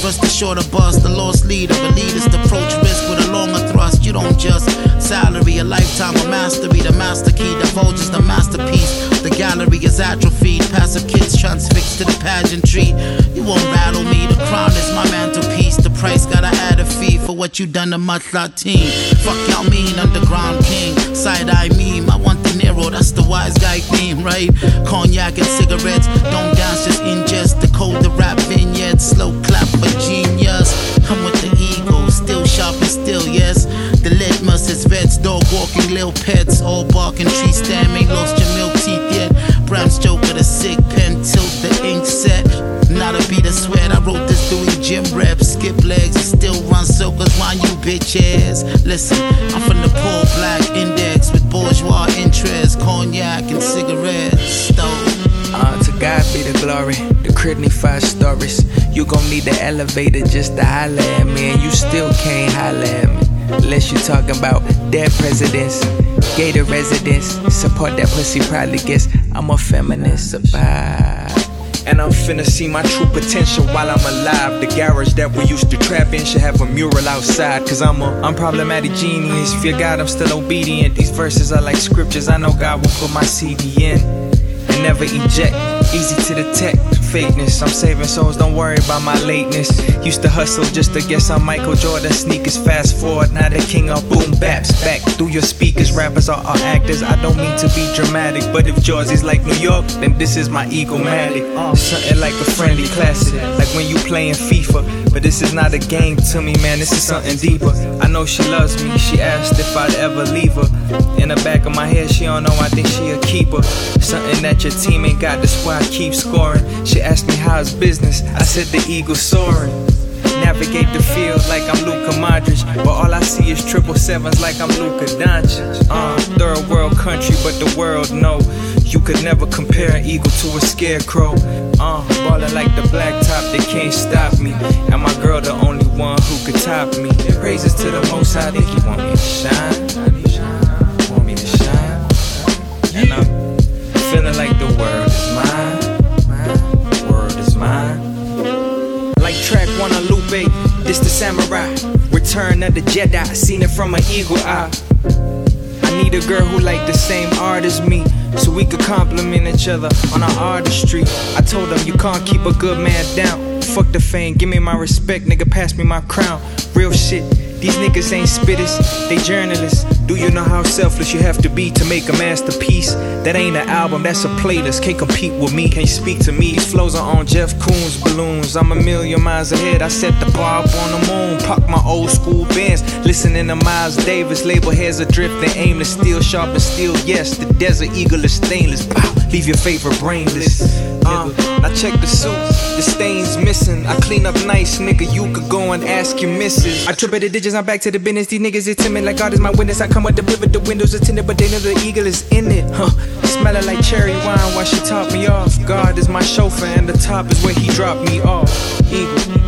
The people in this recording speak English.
First the shorter bus, the lost leader, elitist approach risk with a longer thrust. You don't just salary, a lifetime of mastery. The master key divulges the masterpiece. The gallery is atrophied, passive kids transfixed to the pageantry. You won't rattle me, the crown is my mantelpiece. The price gotta add a fee for what you done to Matla team. Fuck y'all mean, underground king, side-eye meme. I want De Niro, that's the wise guy theme, right? Cognac and cigarettes, don't dance, just ingest. Decode the rap vignettes, slow clap for genius. I'm with the ego, still sharp and still, yes. The litmus is vets, dog walking, lil pets, all barking, tree stamming, lost your milk teeth yet. Bram's joke with a sick pen, tilt the ink set. Not a beat of sweat, I wrote this doing gym reps. Skip legs and still run circles while you bitch ass. Listen, I'm from the poor black index with bourgeois interest, cognac and cigarettes. To God be the glory, the Critney 5 stories. You gon' need the elevator just to holler at me, and you still can't holler at me unless you talking about dead presidents, gator residents. Support that pussy, probably guess I'm a feminist. And I'm finna see my true potential while I'm alive. The garage that we used to trap in should have a mural outside. Cause I'm a unproblematic genius. Fear God, I'm still obedient. These verses are like scriptures. I know God will put my CD in and never eject. Easy to detect fakeness. I'm saving souls, don't worry about my lateness. Used to hustle just to guess I'm Michael Jordan sneakers. Fast forward, now the king of boom baps. Back through your speakers, rappers are actors. I don't mean to be dramatic, but if Jersey's like New York, then this is my ego-matic. Something like a friendly classic, like when you playing FIFA. But this is not a game to me, man, this is something deeper. I know she loves me, she asked if I'd ever leave her. In the back of my head, she don't know, I think she a keeper. Something that your team ain't got, that's why I keep scoring. She asked me how's business, I said the eagle soaring. Navigate the field like I'm Luka Modric, but all I see is 777s like I'm Luka Doncic. Third world country, but the world know you could never compare an eagle to a scarecrow. Ballin' like the blacktop, they can't stop me. And my girl the only one who could top me. Praises to the Most High, think he want me to shine. Want me to shine. And I'm feeling like the world is mine. Word is mine. Like track 1 on Lupe, this the samurai. Return of the Jedi, seen it from an eagle eye. I need a girl who like the same art as me, so we could compliment each other on our artistry. I told them you can't keep a good man down. Fuck the fame, give me my respect, nigga, pass me my crown. Real shit, these niggas ain't spitters, they journalists. Do you know how selfless you have to be to make a masterpiece? That ain't an album, that's a playlist. Can't compete with me, can't speak to me. These flows are on Jeff Koons balloons. I'm a million miles ahead, I set the bar up on the moon. Pop my old school bands, listening to Miles Davis. Label heads adrift and aimless, steel sharp and steel, yes. The Desert Eagle is stainless, pow, leave your favorite brainless. Now check the suit, the stains missing. I clean up nice, nigga, you could go and ask your missus. I triple the digits, I'm back to the business. These niggas is timid, like God is my witness. I come with the pivot, the windows are tinted, but they know the eagle is in it. Smelling like cherry wine while she top me off. God is my chauffeur and the top is where he dropped me off. Eagle.